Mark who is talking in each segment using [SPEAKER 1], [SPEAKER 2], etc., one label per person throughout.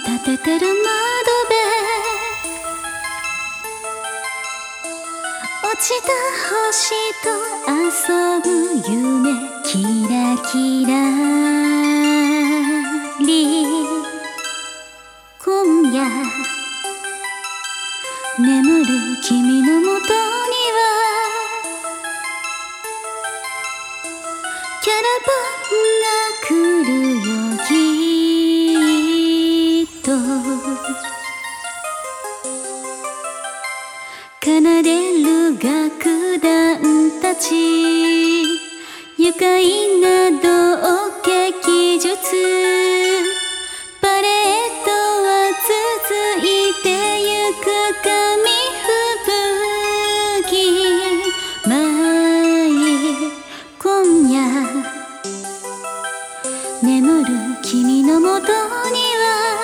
[SPEAKER 1] 立ててる窓辺、落ちた星と遊ぶ夢、キラキラり。今夜眠る君のもとにはキャラバンが来るよきっと。奏でる楽団たち、愉快な道劇術、パレードは続いてゆく紙吹雪前。今夜眠る君のもとには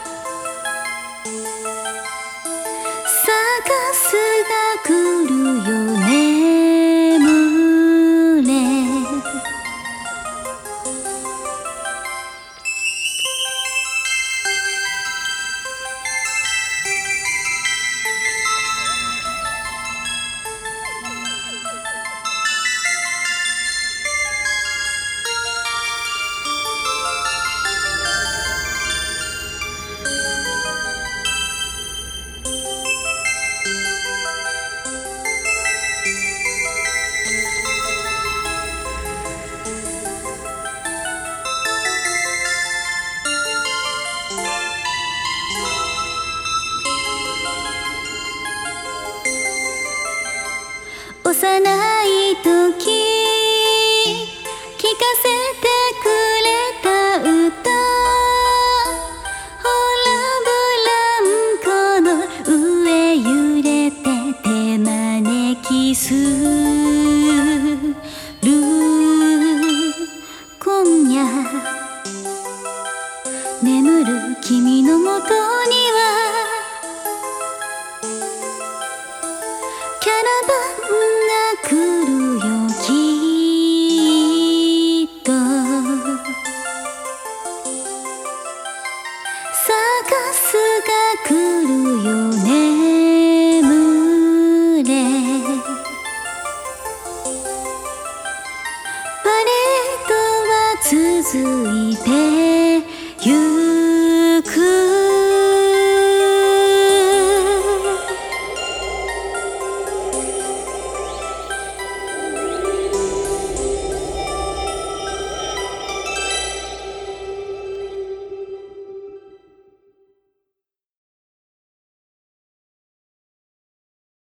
[SPEAKER 1] 探すが来るよ眠れ。幼い時聞かせてくれた歌、ほらブランコの上揺れて手招きする。今夜眠る君のもとにはキャラバン来るよきっと。探すが来るよ